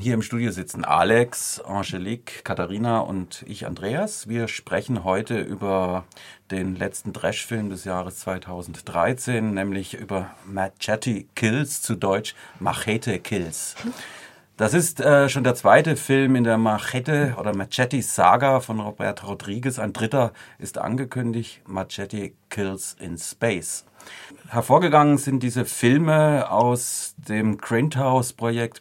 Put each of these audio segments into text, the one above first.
Hier im Studio sitzen Alex, Angelique, Katharina und ich, Andreas. Wir sprechen heute über den letzten Trash-Film des Jahres 2013, nämlich über Machete Kills, zu Deutsch Machete Kills. Das ist schon der zweite Film in der Machete-Saga von Robert Rodriguez. Ein dritter ist angekündigt, Machete Kills in Space. Hervorgegangen sind diese Filme aus dem Grindhouse-Projekt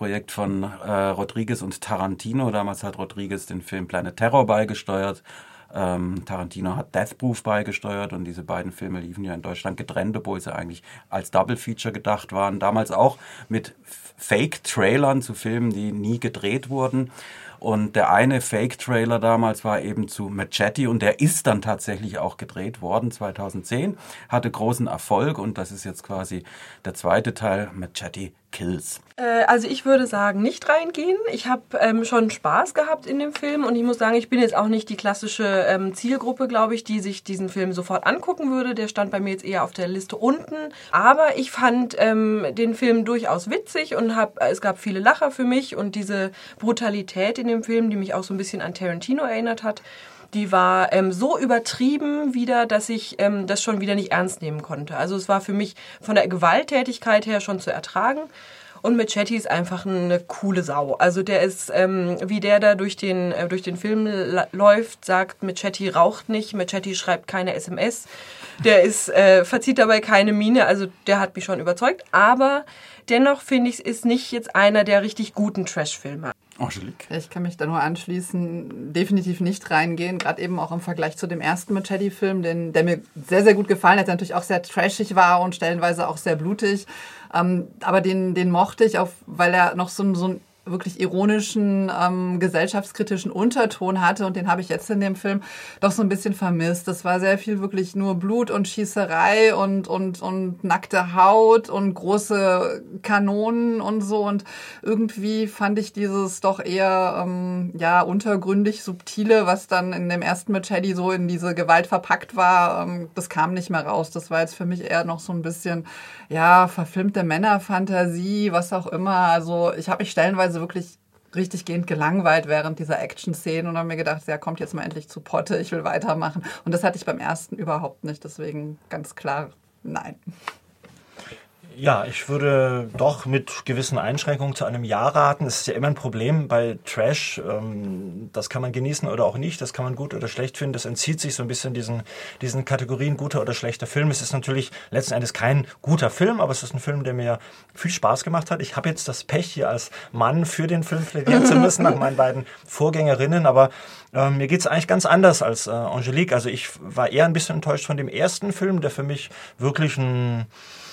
von Rodriguez und Tarantino. Damals hat Rodriguez den Film Planet Terror beigesteuert. Tarantino hat Death Proof beigesteuert und diese beiden Filme liefen ja in Deutschland getrennt, obwohl sie eigentlich als Double Feature gedacht waren. Damals auch mit Fake-Trailern zu Filmen, die nie gedreht wurden. Und der eine Fake-Trailer damals war eben zu Machete und der ist dann tatsächlich auch gedreht worden, 2010, hatte großen Erfolg und das ist jetzt quasi der zweite Teil, Machete Kills. Also ich würde sagen, nicht reingehen. Ich habe schon Spaß gehabt in dem Film und ich muss sagen, ich bin jetzt auch nicht die klassische Zielgruppe, glaube ich, die sich diesen Film sofort angucken würde. Der stand bei mir jetzt eher auf der Liste unten. Aber ich fand den Film durchaus witzig und es gab viele Lacher für mich und diese Brutalität in dem Film, die mich auch so ein bisschen an Tarantino erinnert hat, die war so übertrieben wieder, dass ich das schon wieder nicht ernst nehmen konnte. Also es war für mich von der Gewalttätigkeit her schon zu ertragen. Und Machete ist einfach eine coole Sau. Also der ist, wie der da durch den Film läuft, sagt, Machete raucht nicht, Machete schreibt keine SMS. Der ist, verzieht dabei keine Miene, also der hat mich schon überzeugt. Aber dennoch finde ich, es ist nicht jetzt einer der richtig guten Trash-Filme. Angelique. Ich kann mich da nur anschließen, definitiv nicht reingehen, gerade eben auch im Vergleich zu dem ersten Machete-Film, der mir sehr, sehr gut gefallen hat, der natürlich auch sehr trashig war und stellenweise auch sehr blutig. Aber den mochte ich, weil er noch so einen wirklich ironischen, gesellschaftskritischen Unterton hatte und den habe ich jetzt in dem Film doch so ein bisschen vermisst. Das war sehr viel wirklich nur Blut und Schießerei und nackte Haut und große Kanonen und so und irgendwie fand ich dieses doch eher untergründig subtile, was dann in dem ersten Machete so in diese Gewalt verpackt war, das kam nicht mehr raus. Das war jetzt für mich eher noch so ein bisschen verfilmte Männerfantasie, was auch immer. Also ich habe mich stellenweise wirklich richtig gehend gelangweilt während dieser Action-Szenen und habe mir gedacht, ja, kommt jetzt mal endlich zu Potte, ich will weitermachen. Und das hatte ich beim ersten überhaupt nicht, deswegen ganz klar, nein. Ja, ich würde doch mit gewissen Einschränkungen zu einem Ja raten. Es ist ja immer ein Problem bei Trash. Das kann man genießen oder auch nicht. Das kann man gut oder schlecht finden. Das entzieht sich so ein bisschen diesen Kategorien guter oder schlechter Film. Es ist natürlich letzten Endes kein guter Film, aber es ist ein Film, der mir viel Spaß gemacht hat. Ich habe jetzt das Pech, hier als Mann für den Film plädieren zu müssen, nach meinen beiden Vorgängerinnen. Aber mir geht's eigentlich ganz anders als Angelique. Also ich war eher ein bisschen enttäuscht von dem ersten Film, der für mich wirklich ein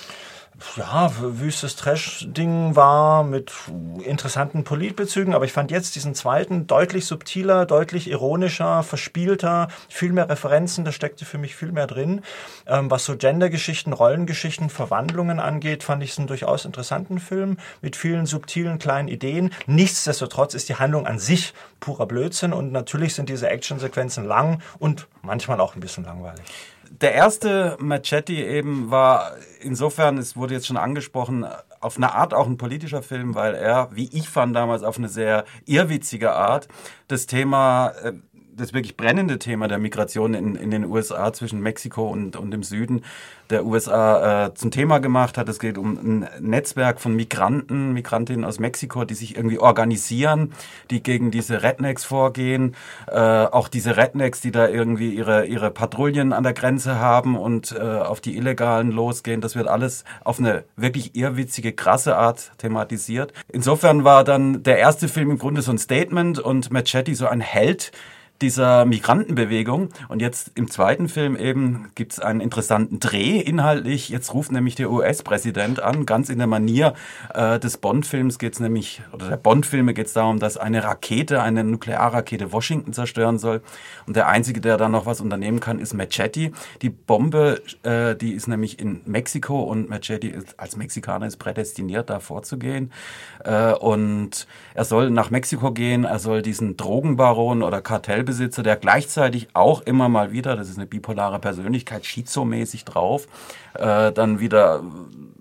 wüstes Trash-Ding war mit interessanten Politbezügen, aber ich fand jetzt diesen zweiten deutlich subtiler, deutlich ironischer, verspielter, viel mehr Referenzen, da steckte für mich viel mehr drin. Was so Gendergeschichten, Rollengeschichten, Verwandlungen angeht, fand ich es einen durchaus interessanten Film mit vielen subtilen kleinen Ideen. Nichtsdestotrotz ist die Handlung an sich purer Blödsinn und natürlich sind diese Actionsequenzen lang und manchmal auch ein bisschen langweilig. Der erste Machete eben war insofern, es wurde jetzt schon angesprochen, auf eine Art auch ein politischer Film, weil er, wie ich fand damals, auf eine sehr irrwitzige Art das wirklich brennende Thema der Migration in den USA zwischen Mexiko und dem Süden der USA zum Thema gemacht hat. Es geht um ein Netzwerk von Migrantinnen aus Mexiko, die sich irgendwie organisieren, die gegen diese Rednecks vorgehen. Auch diese Rednecks, die da irgendwie ihre Patrouillen an der Grenze haben und auf die Illegalen losgehen. Das wird alles auf eine wirklich irrwitzige, krasse Art thematisiert. Insofern war dann der erste Film im Grunde so ein Statement und Machete so ein Held dieser Migrantenbewegung. Und jetzt im zweiten Film eben gibt's einen interessanten Dreh inhaltlich. Jetzt ruft nämlich der US-Präsident an, ganz in der Manier des Bond-Films geht's nämlich, oder der Bond-Filme geht's darum, dass eine Nuklearrakete Washington zerstören soll. Und der Einzige, der da noch was unternehmen kann, ist Machete. Die Bombe, die ist nämlich in Mexiko und Machete als Mexikaner ist prädestiniert, da vorzugehen. Und er soll nach Mexiko gehen, er soll diesen Drogenbaron oder Kartellbesitzer, der gleichzeitig auch immer mal wieder, das ist eine bipolare Persönlichkeit, schizomäßig drauf, dann wieder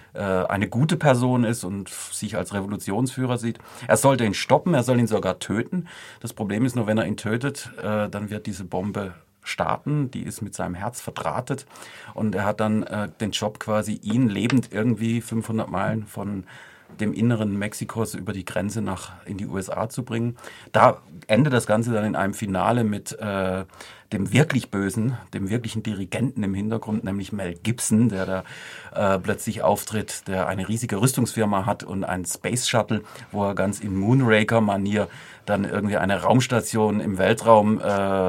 eine gute Person ist und sich als Revolutionsführer sieht. Er sollte ihn stoppen, er soll ihn sogar töten. Das Problem ist nur, wenn er ihn tötet, dann wird diese Bombe starten. Die ist mit seinem Herz verdrahtet und er hat dann den Job quasi, ihn lebend irgendwie 500 Meilen von dem Inneren Mexikos über die Grenze in die USA zu bringen. Da endet das Ganze dann in einem Finale mit dem wirklich Bösen, dem wirklichen Dirigenten im Hintergrund, nämlich Mel Gibson, der da plötzlich auftritt, der eine riesige Rüstungsfirma hat und einen Space Shuttle, wo er ganz in Moonraker-Manier dann irgendwie eine Raumstation im Weltraum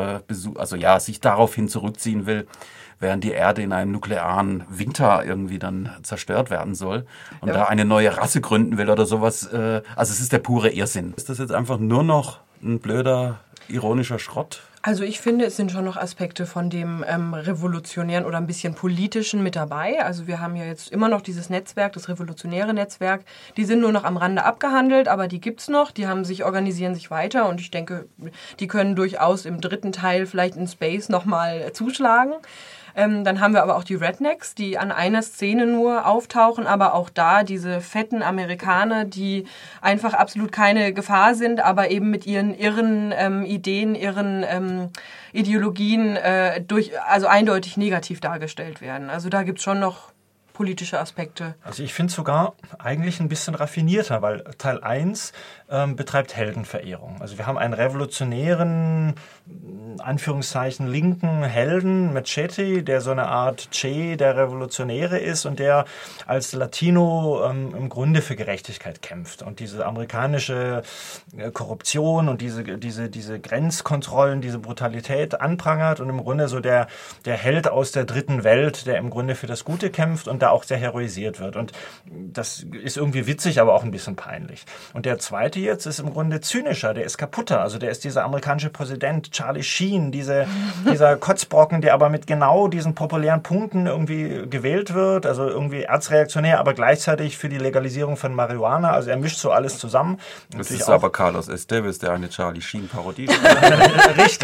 sich daraufhin zurückziehen will, während die Erde in einem nuklearen Winter irgendwie dann zerstört werden soll und da eine neue Rasse gründen will oder sowas. Also es ist der pure Irrsinn. Ist das jetzt einfach nur noch ein blöder, ironischer Schrott? Also ich finde, es sind schon noch Aspekte von dem revolutionären oder ein bisschen politischen mit dabei. Also wir haben ja jetzt immer noch dieses Netzwerk, das revolutionäre Netzwerk. Die sind nur noch am Rande abgehandelt, aber die gibt's noch. Die organisieren sich weiter und ich denke, die können durchaus im dritten Teil vielleicht in Space nochmal zuschlagen. Dann haben wir aber auch die Rednecks, die an einer Szene nur auftauchen, aber auch da diese fetten Amerikaner, die einfach absolut keine Gefahr sind, aber eben mit ihren irren Ideen, irren Ideologien also eindeutig negativ dargestellt werden. Also da gibt's schon noch politische Aspekte. Also ich finde es sogar eigentlich ein bisschen raffinierter, weil Teil 1 betreibt Heldenverehrung. Also wir haben einen revolutionären, Anführungszeichen, linken Helden, Machete, der so eine Art Che der Revolutionäre ist und der als Latino im Grunde für Gerechtigkeit kämpft. Und diese amerikanische Korruption und diese Grenzkontrollen, diese Brutalität anprangert und im Grunde so der Held aus der dritten Welt, der im Grunde für das Gute kämpft und da auch sehr heroisiert wird. Und das ist irgendwie witzig, aber auch ein bisschen peinlich. Und der zweite jetzt ist im Grunde zynischer, der ist kaputter. Also der ist dieser amerikanische Präsident Charlie Sheen, dieser Kotzbrocken, der aber mit genau diesen populären Punkten irgendwie gewählt wird, also irgendwie erzreaktionär, aber gleichzeitig für die Legalisierung von Marihuana. Also er mischt so alles zusammen. Das ist aber Carlos Esteves, der eine Charlie Sheen-Parodie Richtig.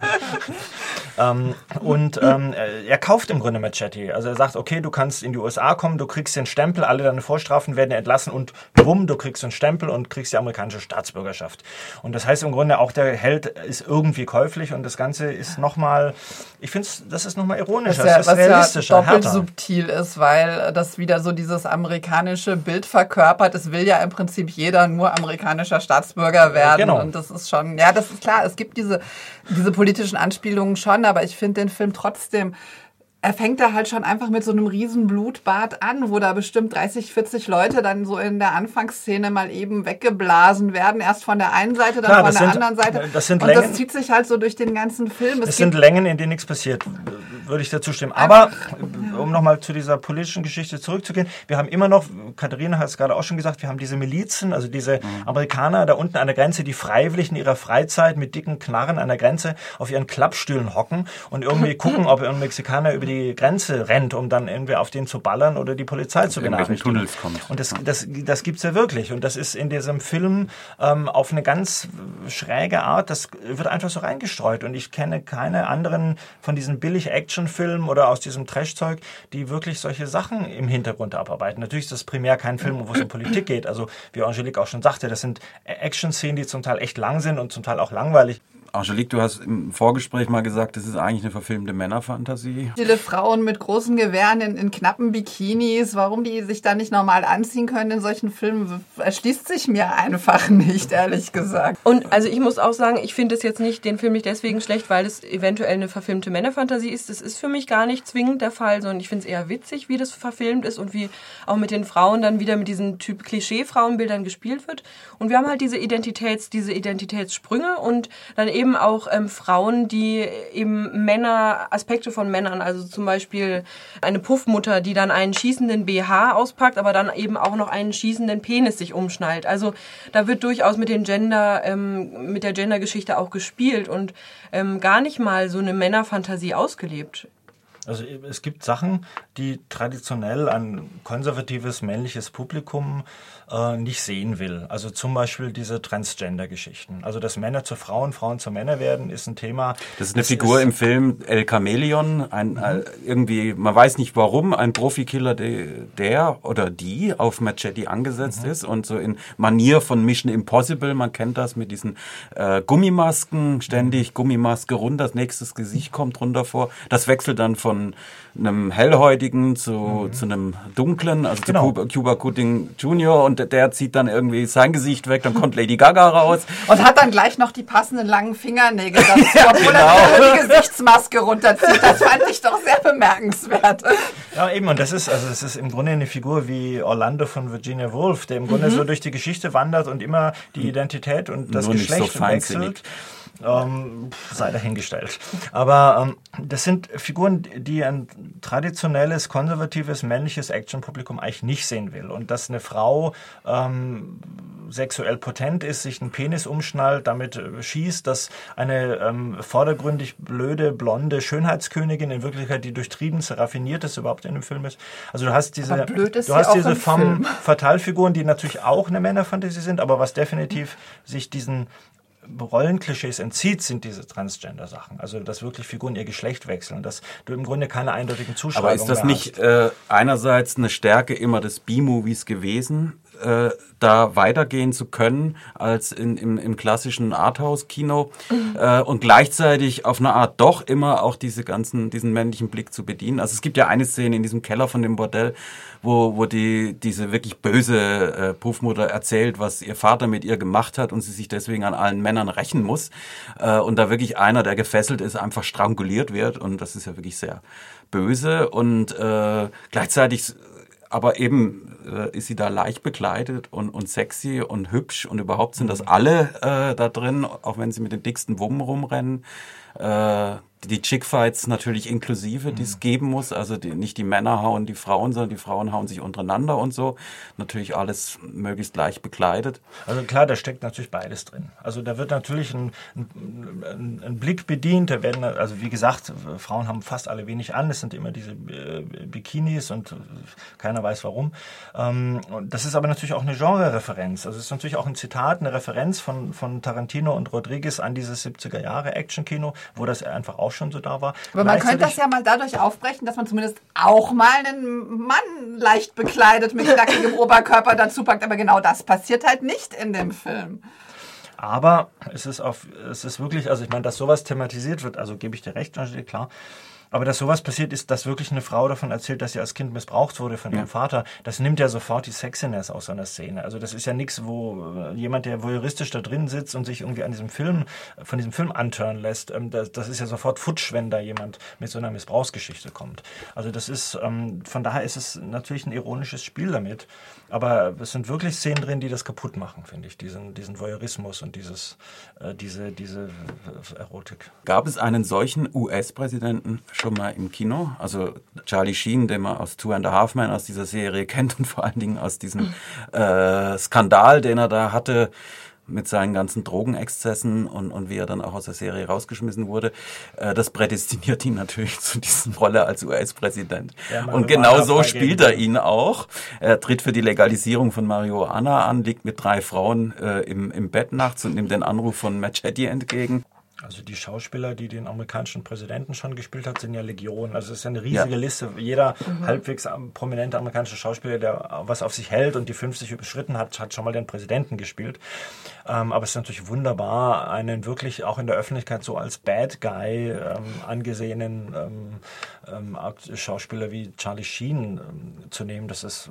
Er kauft im Grunde Machete. Also er sagt, okay, du kannst in die USA kommen, du kriegst den Stempel, alle deine Vorstrafen werden entlassen und bumm, du kriegst den Stempel und kriegst die amerikanische Staatsbürgerschaft. Und das heißt im Grunde auch, der Held ist irgendwie käuflich und das Ganze ist nochmal, ich finde, das ist nochmal ironischer, das ist realistischer, was ja doppelt härter. subtil ist, weil das wieder so dieses amerikanische Bild verkörpert. Es will ja im Prinzip jeder nur amerikanischer Staatsbürger werden. Genau. Und das ist schon, ja, das ist klar, es gibt diese politischen Anspielungen schon, aber ich finde den Film trotzdem, er fängt da halt schon einfach mit so einem riesen Blutbad an, wo da bestimmt 30, 40 Leute dann so in der Anfangsszene mal eben weggeblasen werden. Erst von der einen Seite, dann von der anderen Seite. Und das zieht sich halt so durch den ganzen Film. Es sind Längen, in denen nichts passiert, würde ich dazu stimmen. Aber um nochmal zu dieser politischen Geschichte zurückzugehen, wir haben immer noch, Katharina hat es gerade auch schon gesagt, wir haben diese Milizen, also diese Amerikaner da unten an der Grenze, die freiwillig in ihrer Freizeit mit dicken Knarren an der Grenze auf ihren Klappstühlen hocken und irgendwie gucken, ob ein Mexikaner über die Grenze rennt, um dann irgendwie auf den zu ballern oder die Polizei zu benachrichtigen. Tunnels kommt. Und das gibt's ja wirklich. Und das ist in diesem Film auf eine ganz schräge Art, das wird einfach so reingestreut. Und ich kenne keine anderen von diesen Billig-Action-Filmen oder aus diesem Trash-Zeug, die wirklich solche Sachen im Hintergrund abarbeiten. Natürlich ist das primär kein Film, wo es um Politik geht. Also wie Angelique auch schon sagte, das sind Action-Szenen, die zum Teil echt lang sind und zum Teil auch langweilig. Angelique, du hast im Vorgespräch mal gesagt, das ist eigentlich eine verfilmte Männerfantasie. Viele Frauen mit großen Gewehren in knappen Bikinis, warum die sich da nicht normal anziehen können in solchen Filmen, erschließt sich mir einfach nicht, ehrlich gesagt. Und also ich muss auch sagen, ich finde den Film nicht deswegen schlecht, weil es eventuell eine verfilmte Männerfantasie ist. Das ist für mich gar nicht zwingend der Fall, sondern ich finde es eher witzig, wie das verfilmt ist und wie auch mit den Frauen dann wieder mit diesen Typ Klischee-Frauenbildern gespielt wird. Und wir haben halt diese Identitätssprünge und dann eben auch Frauen, die eben Aspekte von Männern, also zum Beispiel eine Puffmutter, die dann einen schießenden BH auspackt, aber dann eben auch noch einen schießenden Penis sich umschnallt. Also da wird durchaus mit der Gender-Geschichte auch gespielt und gar nicht mal so eine Männerfantasie ausgelebt. Also es gibt Sachen, die traditionell ein konservatives männliches Publikum nicht sehen will. Also zum Beispiel diese Transgender-Geschichten. Also dass Männer zu Frauen, Frauen zu Männern werden, ist ein Thema. Das ist eine Figur im Film El Chameleon, irgendwie, man weiß nicht warum, ein Profikiller, der oder die auf Machete angesetzt ist und so in Manier von Mission Impossible, man kennt das mit diesen Gummimasken, ständig Gummimaske runter, nächstes Gesicht kommt runter vor. Das wechselt dann von einem hellhäutigen zu einem dunklen, also Genau. zu Cuba Gooding Jr. und der zieht dann irgendwie sein Gesicht weg, dann kommt Lady Gaga raus. Und hat dann gleich noch die passenden langen Fingernägel dazu, obwohl er die Gesichtsmaske runterzieht. Das fand ich doch sehr bemerkenswert. Ja, eben, und das ist im Grunde eine Figur wie Orlando von Virginia Woolf, der im Grunde so durch die Geschichte wandert und immer die Identität und das Nur nicht Geschlecht so feinsinnig. wechselt. Sei dahingestellt. Aber das sind Figuren, die ein traditionelles, konservatives, männliches Actionpublikum eigentlich nicht sehen will. Und dass eine Frau sexuell potent ist, sich einen Penis umschnallt, damit schießt, dass eine vordergründig blöde, blonde Schönheitskönigin in Wirklichkeit die durchtriebenste, raffinierteste überhaupt in dem Film ist. Also du hast diese, femme fatale Figuren, die natürlich auch eine Männerfantasie sind, aber was definitiv sich diesen Rollenklischees entzieht, sind diese Transgender-Sachen. Also, dass wirklich Figuren ihr Geschlecht wechseln, dass du im Grunde keine eindeutigen Zuschreibungen Aber ist das mehr nicht einerseits eine Stärke immer des B-Movies gewesen, da weitergehen zu können als im klassischen Arthouse-Kino und gleichzeitig auf eine Art doch immer auch diesen männlichen Blick zu bedienen? Also es gibt ja eine Szene in diesem Keller von dem Bordell, wo diese wirklich böse Puffmutter erzählt, was ihr Vater mit ihr gemacht hat und sie sich deswegen an allen Männern rächen muss. Und da wirklich einer, der gefesselt ist, einfach stranguliert wird. Und das ist ja wirklich sehr böse. Und gleichzeitig aber eben ist sie da leicht bekleidet und sexy und hübsch. Und überhaupt sind das alle da drin, auch wenn sie mit den dicksten Wummen rumrennen. Die Chickfights natürlich inklusive, die es geben muss. Also nicht die Männer hauen die Frauen, sondern die Frauen hauen sich untereinander und so. Natürlich alles möglichst leicht bekleidet. Also klar, da steckt natürlich beides drin. Also da wird natürlich ein Blick bedient. Da werden, also wie gesagt, Frauen haben fast alle wenig an. Es sind immer diese Bikinis und keiner weiß warum. Und das ist aber natürlich auch eine Genre-Referenz. Also es ist natürlich auch ein Zitat, eine Referenz von Tarantino und Rodriguez an dieses 70er-Jahre-Action-Kino, wo das einfach auch schon so da war. Aber man könnte das ja mal dadurch aufbrechen, dass man zumindest auch mal einen Mann leicht bekleidet mit nackigem Oberkörper dazu packt. Aber genau das passiert halt nicht in dem Film. Aber es ist wirklich, also ich meine, dass sowas thematisiert wird, also gebe ich dir recht, klar. Aber dass sowas passiert ist, dass wirklich eine Frau davon erzählt, dass sie als Kind missbraucht wurde von ihrem Vater, das nimmt ja sofort die Sexiness aus so einer Szene. Also das ist ja nichts, wo jemand, der voyeuristisch da drin sitzt und sich irgendwie von diesem Film antören lässt, das ist ja sofort futsch, wenn da jemand mit so einer Missbrauchsgeschichte kommt. Also das ist, von daher ist es natürlich ein ironisches Spiel damit. Aber es sind wirklich Szenen drin, die das kaputt machen, finde ich, diesen Voyeurismus und diese Erotik. Gab es einen solchen US-Präsidenten schon mal im Kino? Also Charlie Sheen, den man aus Two and a Half Men aus dieser Serie kennt und vor allen Dingen aus diesem Skandal, den er da hatte mit seinen ganzen Drogenexzessen und wie er dann auch aus der Serie rausgeschmissen wurde. Das prädestiniert ihn natürlich zu dieser Rolle als US-Präsident. Ja, und genau so spielt er ihn auch. Er tritt für die Legalisierung von Marihuana an, liegt mit 3 Frauen im Bett nachts und nimmt den Anruf von Machete entgegen. Also die Schauspieler, die den amerikanischen Präsidenten schon gespielt hat, sind ja Legion. Also es ist ja eine riesige Liste. Jeder halbwegs prominente amerikanische Schauspieler, der was auf sich hält und die 50 überschritten hat, hat schon mal den Präsidenten gespielt. Aber es ist natürlich wunderbar, einen wirklich auch in der Öffentlichkeit so als Bad Guy angesehenen Schauspieler wie Charlie Sheen zu nehmen. Das ist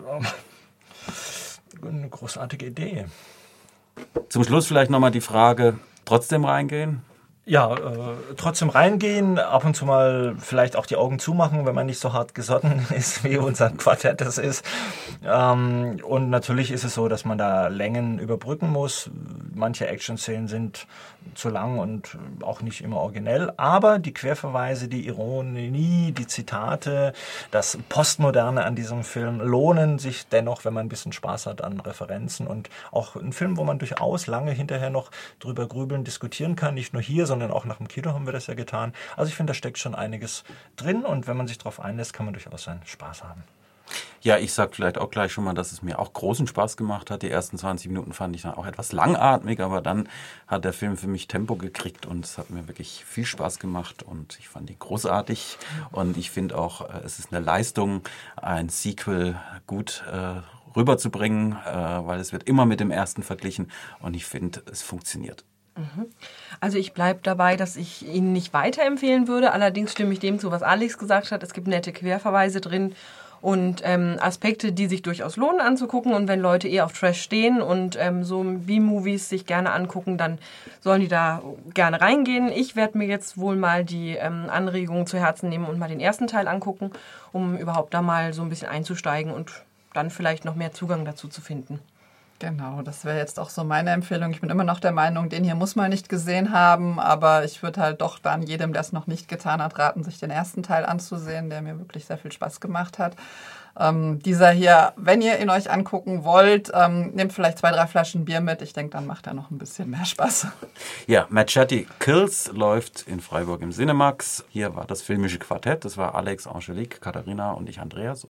eine großartige Idee. Zum Schluss vielleicht nochmal die Frage, trotzdem reingehen? Ja, trotzdem reingehen, ab und zu mal vielleicht auch die Augen zumachen, wenn man nicht so hart gesotten ist, wie unser Quartett das ist. Und natürlich ist es so, dass man da Längen überbrücken muss. Manche Action-Szenen sind zu lang und auch nicht immer originell. Aber die Querverweise, die Ironie, die Zitate, das Postmoderne an diesem Film lohnen sich dennoch, wenn man ein bisschen Spaß hat an Referenzen. Und auch ein Film, wo man durchaus lange hinterher noch drüber grübeln, diskutieren kann. Nicht nur hier, sondern sondern auch nach dem Kino haben wir das ja getan. Also ich finde, da steckt schon einiges drin und wenn man sich darauf einlässt, kann man durchaus seinen Spaß haben. Ja, ich sag vielleicht auch gleich schon mal, dass es mir auch großen Spaß gemacht hat. Die ersten 20 Minuten fand ich dann auch etwas langatmig, aber dann hat der Film für mich Tempo gekriegt und es hat mir wirklich viel Spaß gemacht und ich fand ihn großartig und ich finde auch, es ist eine Leistung, ein Sequel gut rüberzubringen, weil es wird immer mit dem ersten verglichen und ich finde, es funktioniert. Also ich bleibe dabei, dass ich ihn nicht weiterempfehlen würde. Allerdings stimme ich dem zu, was Alex gesagt hat. Es gibt nette Querverweise drin und Aspekte, die sich durchaus lohnen anzugucken. Und wenn Leute eher auf Trash stehen und so B-Movies sich gerne angucken, dann sollen die da gerne reingehen. Ich werde mir jetzt wohl mal die Anregungen zu Herzen nehmen und mal den ersten Teil angucken, um überhaupt da mal so ein bisschen einzusteigen und dann vielleicht noch mehr Zugang dazu zu finden. Genau, das wäre jetzt auch so meine Empfehlung. Ich bin immer noch der Meinung, den hier muss man nicht gesehen haben, aber ich würde halt doch dann jedem, der es noch nicht getan hat, raten, sich den ersten Teil anzusehen, der mir wirklich sehr viel Spaß gemacht hat. Dieser hier, wenn ihr ihn euch angucken wollt, nehmt vielleicht 2, 3 Flaschen Bier mit. Ich denke, dann macht er noch ein bisschen mehr Spaß. Ja, Machete Kills läuft in Freiburg im Cinemax. Hier war das filmische Quartett. Das war Alex, Angelique, Katharina und ich, Andreas.